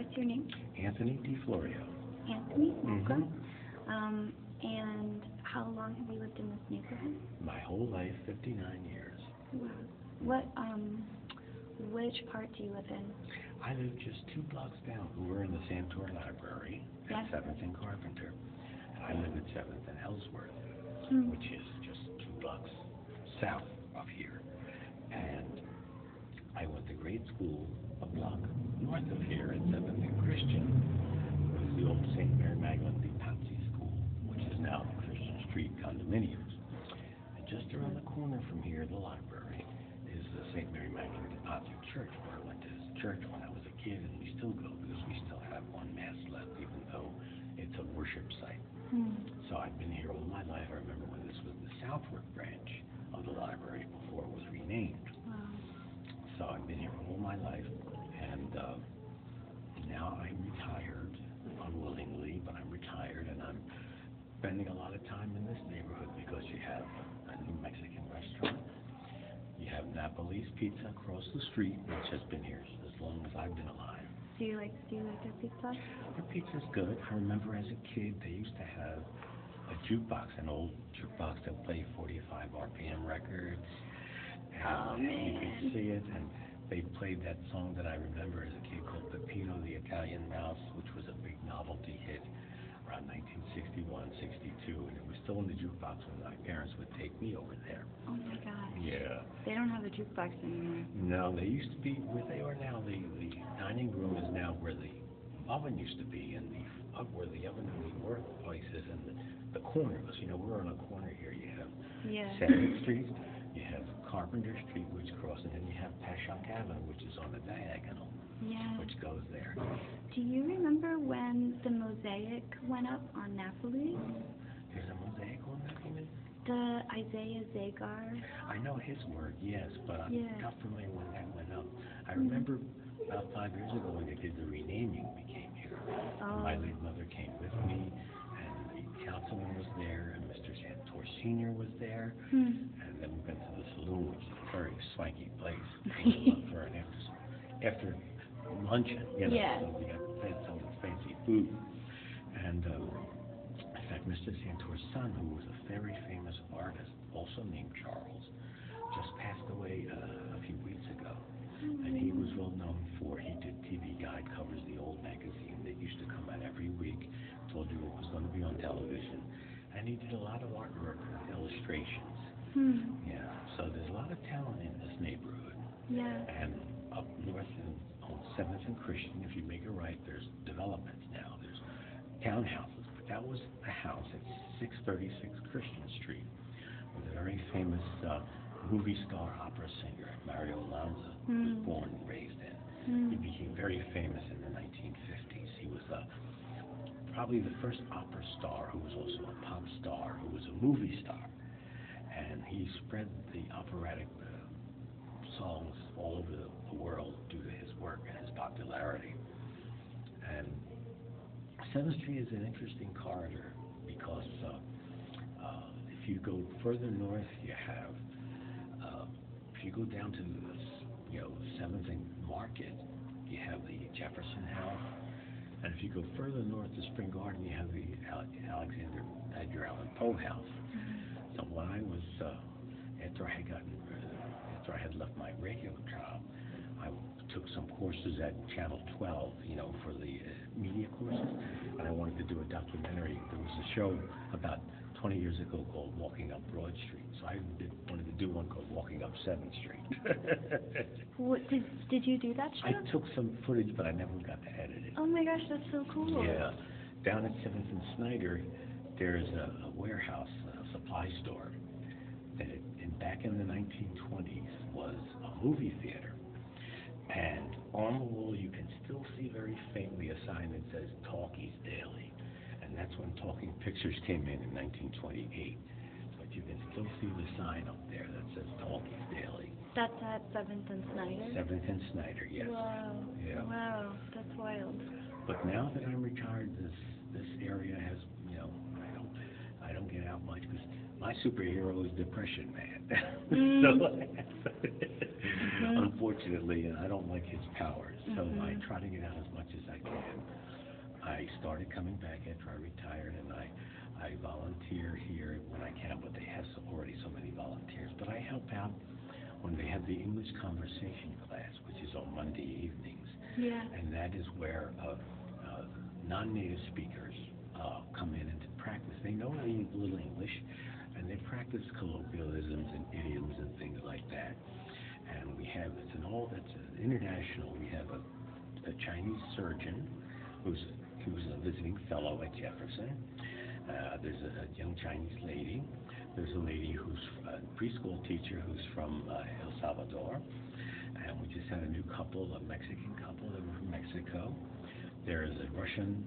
what's your name? Anthony DeFlorio. Anthony, welcome. Mm-hmm. And how long have you lived in this neighborhood? My whole life, 59 years. Wow. What, which part do you live in? I live just 2 blocks down. We're in the Santor Library at 7th and Carpenter. And I live at 7th and Ellsworth, which is just 2 blocks south of here. And I went to grade school a block north of here at 7th and Christian. It was the old St. Mary Magdalene de Pazzi School, which is now the Christian Street condominiums. And just around the corner from here, the library, is the St. Mary Magdalene de Pazzi Church, where I went to this church when I was a kid, and we still go because we still have one mass left, even though it's a worship site. So I've been here all my life. I remember when this was the Southwark branch of the library before it was renamed. Wow. So I've been here all my life, and now I'm retired, unwillingly, but I'm retired, and I'm spending a lot of time in this neighborhood because you have a new Mexican restaurant. You have Napoli's Pizza across the street, which has been here as long as I've been alive. Do you like their pizza? Their pizza's good. I remember as a kid they used to have a jukebox, an old jukebox that played 45 RPM records. And you could see it, and they played that song that I remember as a kid called Peppino the Italian Mouse, which was a big novelty hit around 1961, 62, and it was still in the jukebox when my parents would take me over there. Oh my gosh. Yeah. They don't have a jukebox anymore. No, they used to be where they are now. The dining room is now where the oven used to be, and where the oven and the workplace is, and the corner. Because we're on a corner here. You have 7th Street, you have Carpenter Street, which crosses, and then you have Passyunk Avenue, which is on the diagonal, which goes there. Do you remember when the mosaic went up on Napoli? There's a mosaic on Napoli? The Isaiah Zagar. I know his work, yes, but I'm not familiar when that went up. I remember about 5 years ago when they did the renaming, we came here. My late mother came with me, and the councilman was there, and Mr. Santor Sr. was there, and then we went to the saloon, which is a very swanky place, for an after luncheon, so we got fed some fancy food. And in fact, Mr. Santor's son, who was a very famous artist, also named Charles, just passed away a few weeks ago. And he was well known for, he did TV Guide covers, the old magazine that used to come out every week, told you it was going to be on television. And he did a lot of artwork and illustrations. Yeah, so there's a lot of talent in this neighborhood. And up north on 7th and Christian, if you make it right, there's developments now. There's townhouses. But that was a house at 636 Christian Street with a very famous movie star opera singer, Mario Lanza, who was born and raised in. He became very famous in the 1950s. He was probably the first opera star who was also a pop star, who was a movie star. And he spread the operatic songs all over the world due to his work and his popularity. And 7th Street is an interesting corridor because if you go further north, you have if you go down to the 7th and Market, you have the Jefferson House, and if you go further north to Spring Garden, you have the Alexander Edgar Allan Poe House. So when I was after I had left my radio job, I took some courses at Channel 12, for the media courses, and I wanted to do a documentary. There was a show about 20 years ago called Walking Up Broad Street, so I wanted to do one called Walking Up 7th Street. Did you do that show? I took some footage, but I never got to edit it. Oh my gosh, that's so cool. Yeah. Down at 7th and Snyder, there's a warehouse, a supply store, that back in the 1920s was a movie theater. And on the wall, you can still see very faintly a sign that says Talkies Daily. And that's when Talking Pictures came in 1928. But you can still see the sign up there that says Talkies Daily. That's at 7th and Snyder? 7th and Snyder, yes. Wow. Yeah. Wow, that's wild. But now that I'm retired, this area has, I don't get out much because my superhero is Depression Man. So, unfortunately, and I don't like his power. So I try to get out as much as I can. I started coming back after I retired, and I volunteer here when I can, but they have already so many volunteers. But I help out when they have the English conversation class, which is on Monday evenings. Yeah. And that is where non-native speakers come in and to practice. They know a little English, and they practice colloquialisms and idioms and things like that. And we have, it's international. We have a Chinese surgeon who's a visiting fellow at Jefferson. There's a young Chinese lady. There's a lady who's a preschool teacher who's from El Salvador. And we just had a new couple, a Mexican couple that were from Mexico. There's a Russian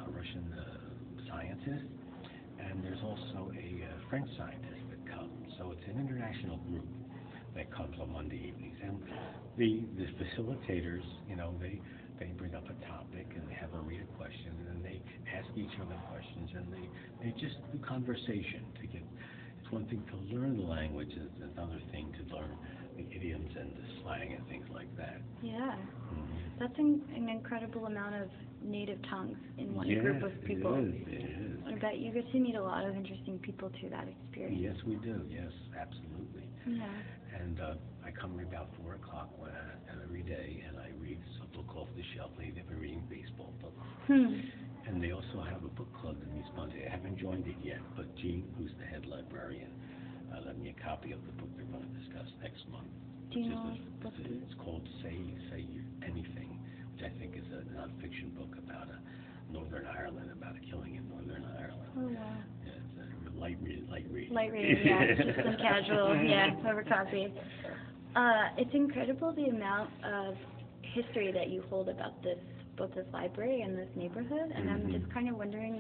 scientist, and there's also a French scientist that comes. So it's an international group that comes on Monday evenings. And the facilitators, they bring up a topic and they have them read a question, and then they ask each other questions, and they just do conversation to get. It's one thing to learn the language, it's another thing to learn the idioms and the slang and things like that. Yeah. That's an incredible amount of native tongues in one group of people. It is. I bet you get to meet a lot of interesting people through that experience. Yes, we do. Yes, absolutely. Yeah. And I come about 4 o'clock every day, and I read a book off the shelf. They've been reading baseball books. And they also have a book club that meets Monday. I haven't joined it yet, but Jean, who's the head librarian, lent me a copy of the book they're going to discuss next month. Do you know what it's called Say Anything, which I think is a non-fiction book about Northern Ireland, about a killing in Northern Ireland. Oh, wow. Yeah, it's a light reading. Light reading, yeah. Just some casual, over coffee. It's incredible the amount of history that you hold about both this library and this neighborhood, and I'm just kind of wondering,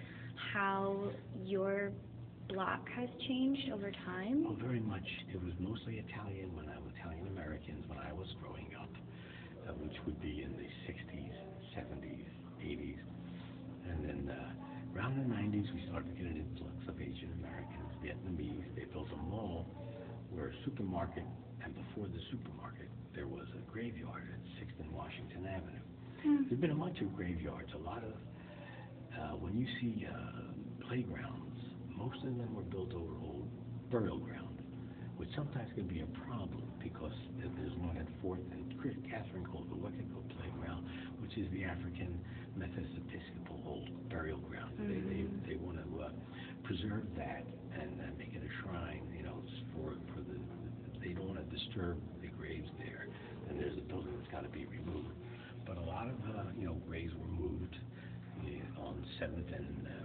how your block has changed over time. Oh, very much. It was mostly Italian Americans when I was growing up, which would be in the 60s, 70s, 80s. And then around the 90s, we started to get an influx of Asian Americans, Vietnamese. They built a mall where a supermarket, and before the supermarket, there was a graveyard at 6th and Washington Avenue. There's been a bunch of graveyards. A lot of, when you see playgrounds, most of them were built over old burial ground, which sometimes can be a problem because there's one at 4th and Catherine called the Wekiko Playground, which is the African Methodist Episcopal old burial ground. They want to preserve that and make it a shrine, they don't want to disturb the graves there. And there's a building that's got to be removed. But a lot of, graves were moved on 7th and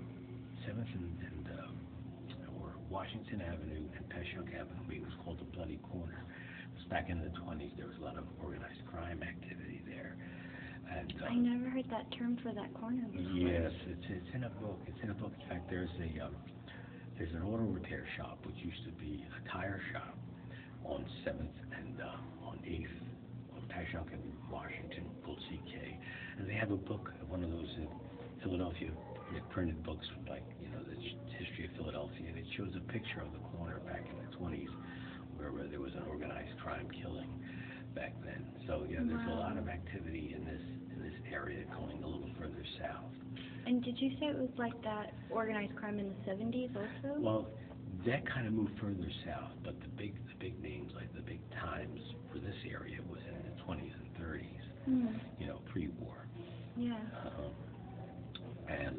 Washington Avenue and Passyunk Avenue. It was called the Bloody Corner. It was back in the 20s. There was a lot of organized crime activity there. And I never heard that term for that corner before. Yes, it's in a book. It's in a book. In fact, there's an auto repair shop, which used to be a tire shop on 7th and on 8th on Passyunk and Washington, called CK. And they have a book, one of those Philadelphia printed books, the history of Philadelphia, and it shows a picture of the corner back in the 20s where there was an organized crime killing back then. So there's a lot of activity in this area going a little further south. And did you say it was like that organized crime in the 70s also? Well, that kind of moved further south, but the big names, like the big times for this area, was in the 20s and 30s, pre-war. Yeah. And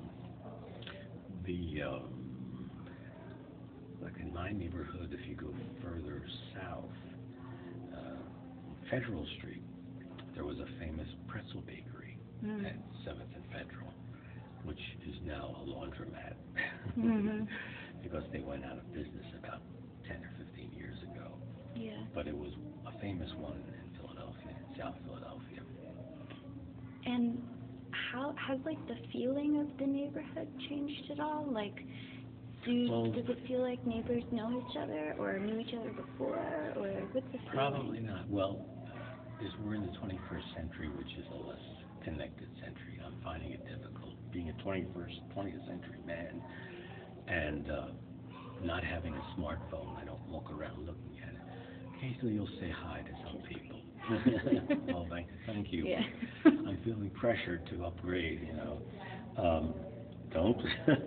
like in my neighborhood, if you go further south, Federal Street, there was a famous pretzel bakery at 7th and Federal, which is now a laundromat because they went out of business about 10 or 15 years ago. Yeah. But it was a famous one in Philadelphia, South Philadelphia. And how has the feeling of the neighborhood changed at all? Does it feel like neighbors know each other or knew each other before, or what's the feeling? Probably not. Well, we're in the 21st century, which is a less connected century. I'm finding it difficult being a 20th century man and not having a smartphone. I don't walk around looking at it. occasionally you'll say hi to some people. Well, thank you. Yeah. I'm feeling pressured to upgrade, you know. Don't.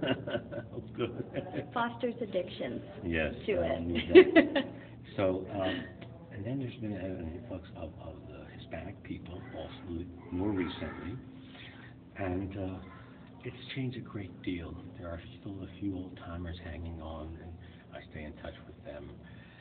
Oh, good. Fosters addictions. Yes. To I it. need that. So, and then there's been an influx of the Hispanic people also more recently, and it's changed a great deal. There are still a few old timers hanging on, and I stay in touch with them.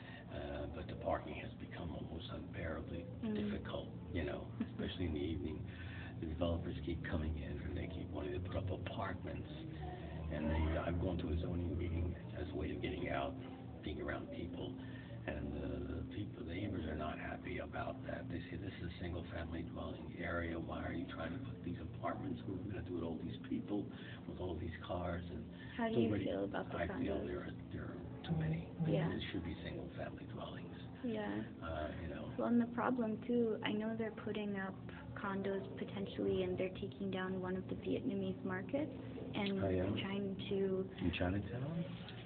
But the parking has become almost unbearably difficult, you know, especially in the evening. The developers keep coming in and they keep wanting to put up apartments. And I've gone to a zoning meeting as a way of getting out, being around people. And the neighbors are not happy about that. They say, this is a single family dwelling area. Why are you trying to put these apartments? What are we going to do with all these people, with all these cars? And how do you feel about the condos? I feel there are too many. Yeah. There should be single family dwellings. Yeah. You know. Well, and the problem too, I know they're putting up condos potentially, and they're taking down one of the Vietnamese markets and trying to. In Chinatown?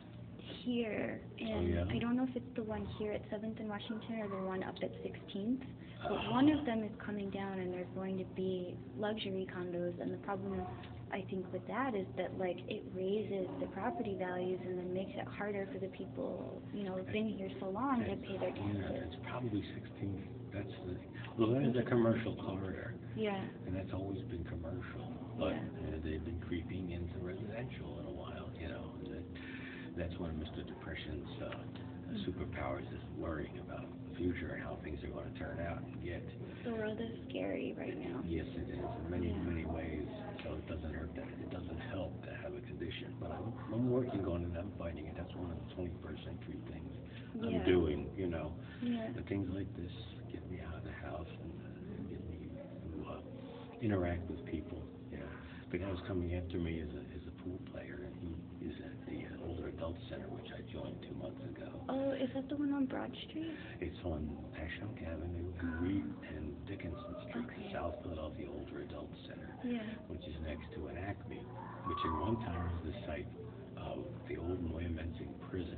Here, and I don't know if it's the one here at 7th and Washington or the one up at 16th, but one of them is coming down, and there's going to be luxury condos, and the problem I think with that is that like it raises the property values and then makes it harder for the people, you know, who've been here so long to pay their taxes. Yeah, it's probably 16th. That's that is a commercial corridor. Yeah. And that's always been commercial, but they've been creeping into residential in a while, you know. That's one of Mr. Depression's superpowers, is worrying about the future and how things are going to turn out and get. The world is scary right now. Yes, it is, in many ways. So it doesn't hurt that it doesn't help to have a condition. But I'm working on it. I'm fighting it. That's one of the 21st century things I'm doing. You know, the things like this get me out of the house and get me to interact with people. You know, the guy who's coming after me is a pool player, and he is at the Older Adult Center, which I joined 2 months ago. Oh, is that the one on Broad Street? It's on Passyunk Avenue and Reed and Dickinson Street, the South Philadelphia Older Adult Center, which is next to an Acme, which at one time was the site of the old Moyamensing prison.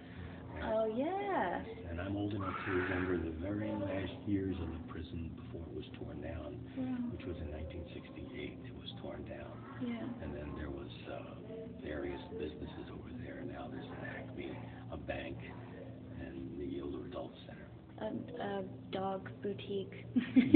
Oh, yeah. And I'm old enough to remember the very last years of the prison before it was torn down, which was in 1968. It was torn down. Yeah. And then there was various businesses over there. Now there's an Acme, a bank, and the Older Adult Center. A dog boutique.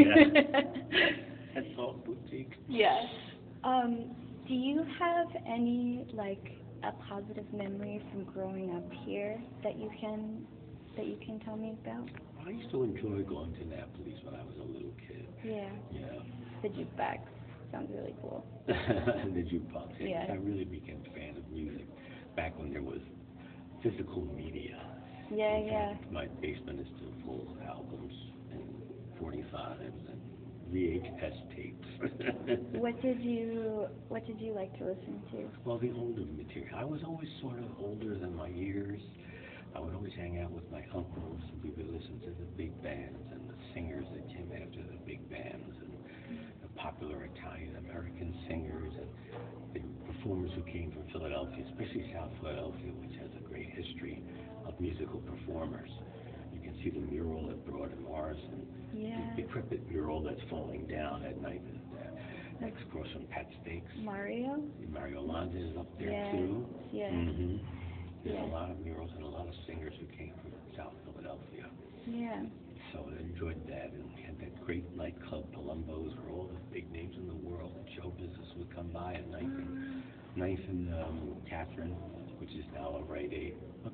A dog boutique. Yeah. Do you have any, like, a positive memory from growing up here that you can tell me about? I used to enjoy going to Annapolis when I was a little kid. Yeah. Yeah. The jukebox sounds really cool. The jukebox. Yeah. I really became a fan of music back when there was physical media. Yeah. My basement is still full of albums and 45s and VHS tapes. What did you like to listen to? Well, the older material. I was always sort of older than my years. I would always hang out with my uncles. We would listen to the big bands and the singers that came after the big bands and the popular Italian-American singers and the performers who came from Philadelphia, especially South Philadelphia, which has a great history of musical performers. You can see the mural at Broad and Morrison, the decrepit mural that's falling down at night next across from Pat Stakes. Mario Lanza is up there too. Yeah. There's a lot of murals and a lot of singers who came from South Philadelphia. Yeah. So I enjoyed that, and we had that great nightclub, Palumbo's, where all the big names in the world and show business would come by at night. Ninth and Catherine, which is now a Rite Aid. But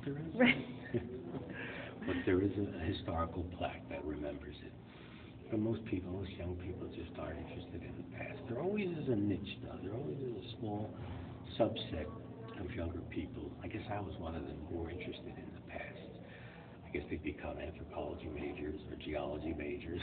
there is a historical plaque that remembers it. But most people, most young people, just aren't interested in the past. There always is a niche, though. There always is a small subset of younger people. I guess I was one of them who were interested in the past. I guess they become anthropology majors or geology majors.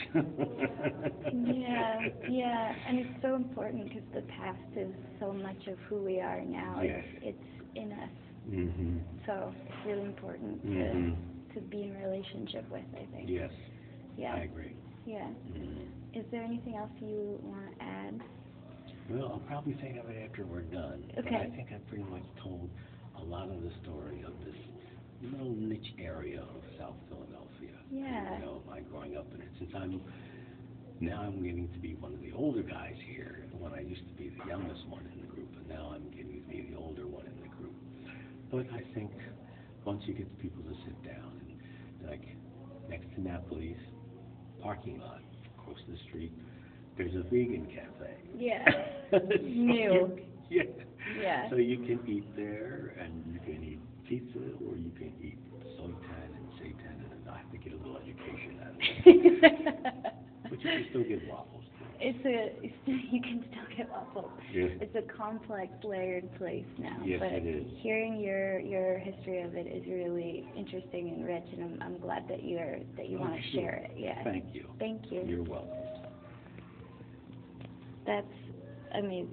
Yeah, and it's so important because the past is so much of who we are now. Yes. It's in us. So it's really important to be in relationship with, I think. Yes. Yeah. I agree. Yeah. Is there anything else you want to add? Well, I'll probably think of it after we're done. Okay. But I think I pretty much told a lot of the story of this little niche area of South Philadelphia. Yeah. You know, I'm growing up in it. Since now I'm getting to be one of the older guys here, when I used to be the youngest one in the group, and now I'm getting to be the older one in the group. But I think once you get the people to sit down, and like next to Napoli's parking lot, across the street, there's a vegan cafe. Yeah. So New. Yeah. Yeah. So you can eat there, and you can eat pizza, or you can eat soytan and seitan, and I have to get a little education out of it. But you can still get waffles. You can still get waffles. Yeah. It's a complex, layered place now. Yes, but it is. Hearing your history of it is really interesting and rich, and I'm glad that you want to Sure. share it. Yeah. Thank you. Thank you. You're welcome. That's amazing.